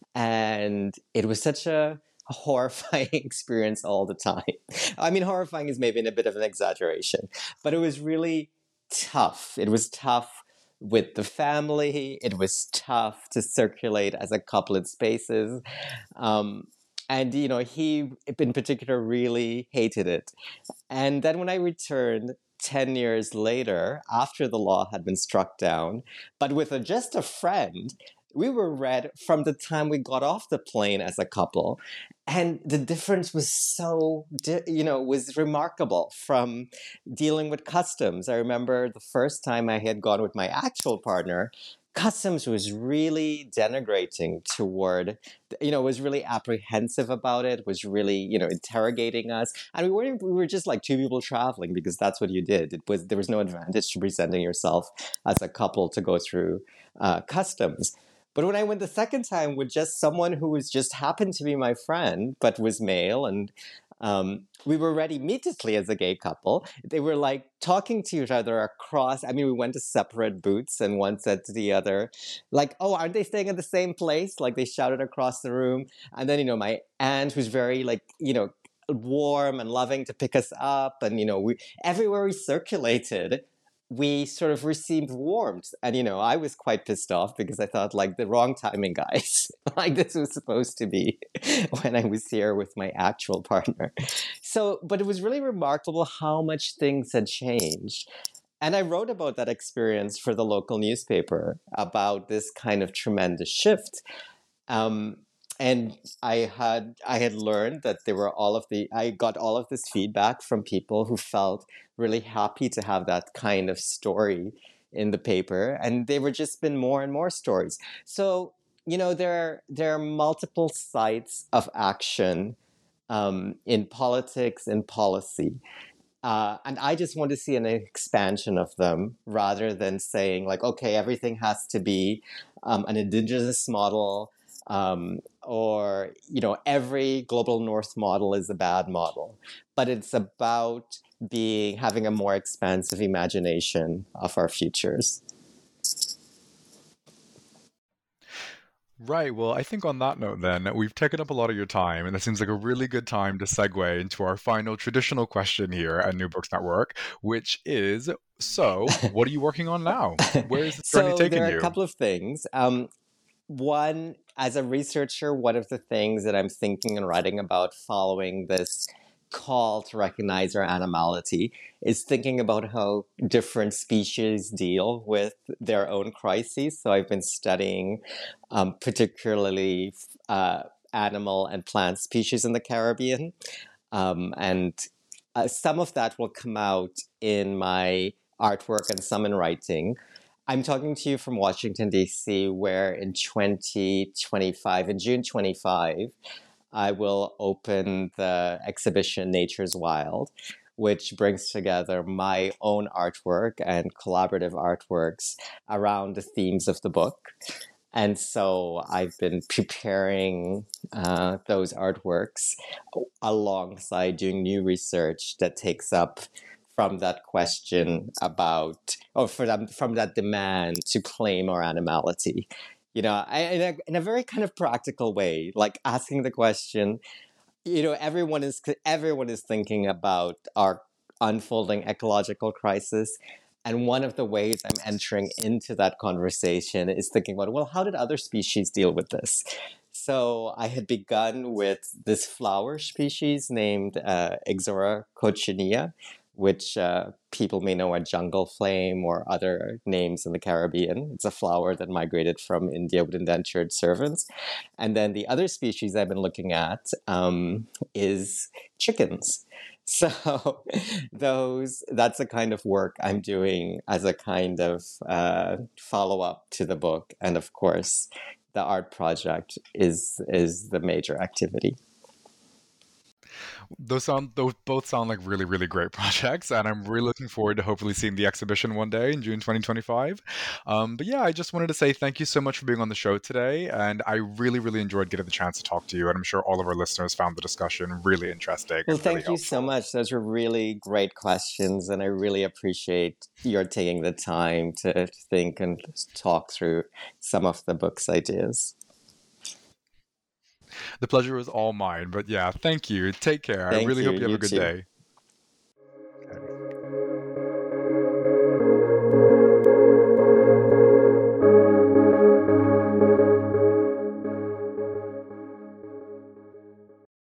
and it was such a horrifying experience all the time. I mean, horrifying is maybe a bit of an exaggeration, but it was really tough. It was tough with the family. It was tough to circulate as a couple in spaces. Um, and, you know, he in particular really hated it. And then when I returned ten years later, after the law had been struck down, but with a, just a friend, we were read from the time we got off the plane as a couple. And the difference was so, you know, was remarkable from dealing with customs. I remember the first time I had gone with my actual partner, customs was really denigrating toward, you know, was really apprehensive about it, was really, you know, interrogating us. And we weren't, we were just like two people traveling because that's what you did. It was, there was no advantage to presenting yourself as a couple to go through uh, customs. But when I went the second time with just someone who was just happened to be my friend, but was male, and um, we were ready immediately as a gay couple. They were like talking to each other across. I mean, we went to separate booths, and one said to the other, like, "Oh, aren't they staying at the same place?" Like they shouted across the room. And then, you know, my aunt, who's very like, you know, warm and loving to pick us up, and you know, we everywhere we circulated, we sort of received warmth. And, you know, I was quite pissed off because I thought, like, the wrong timing, guys. Like, this was supposed to be when I was here with my actual partner. So, but it was really remarkable how much things had changed. And I wrote about that experience for the local newspaper, about this kind of tremendous shift. Um, And I had I had learned that there were all of the I got all of this feedback from people who felt really happy to have that kind of story in the paper, and there were just been more and more stories. So, you know, there there are multiple sites of action um, in politics and policy. Uh, and I just want to see an expansion of them rather than saying like, okay, everything has to be um, an indigenous model. Um, or, you know, every global north model is a bad model, but it's about being having a more expansive imagination of our futures. Right. Well, I think on that note, then, we've taken up a lot of your time, and that seems like a really good time to segue into our final traditional question here at New Books Network, which is, so what are you working on now? Where is this journey So taking there are a you? couple of things. Um, one, as a researcher, one of the things that I'm thinking and writing about following this call to recognize our animality is thinking about how different species deal with their own crises. So I've been studying um, particularly uh, animal and plant species in the Caribbean. Um, and uh, some of that will come out in my artwork and some in writing. I'm talking to you from Washington, D C, where in twenty twenty-five, in June twenty-five, I will open the exhibition Nature's Wild, which brings together my own artwork and collaborative artworks around the themes of the book. And so I've been preparing uh, those artworks alongside doing new research that takes up from that question about, or for them, from that demand to claim our animality. You know, I, in, a, in a very kind of practical way, like asking the question, you know, everyone is everyone is thinking about our unfolding ecological crisis. And one of the ways I'm entering into that conversation is thinking about, well, how did other species deal with this? So I had begun with this flower species named uh, Ixora coccinea, which uh, people may know are jungle flame or other names in the Caribbean. It's a flower that migrated from India with indentured servants. And then the other species I've been looking at um, is chickens. So those that's the kind of work I'm doing as a kind of uh, follow-up to the book. And of course, the art project is is the major activity. Those sound those both sound like really, really great projects, and I'm really looking forward to hopefully seeing the exhibition one day in June twenty twenty-five. Um, but yeah, I just wanted to say thank you so much for being on the show today, and I really, really enjoyed getting the chance to talk to you, and I'm sure all of our listeners found the discussion really interesting. Well, and thank really you so helpful. much. Those were really great questions, and I really appreciate your taking the time to think and talk through some of the book's ideas. The pleasure was all mine, but yeah, thank you. Take care. I Thank really you. hope you have You a good too. day. Okay.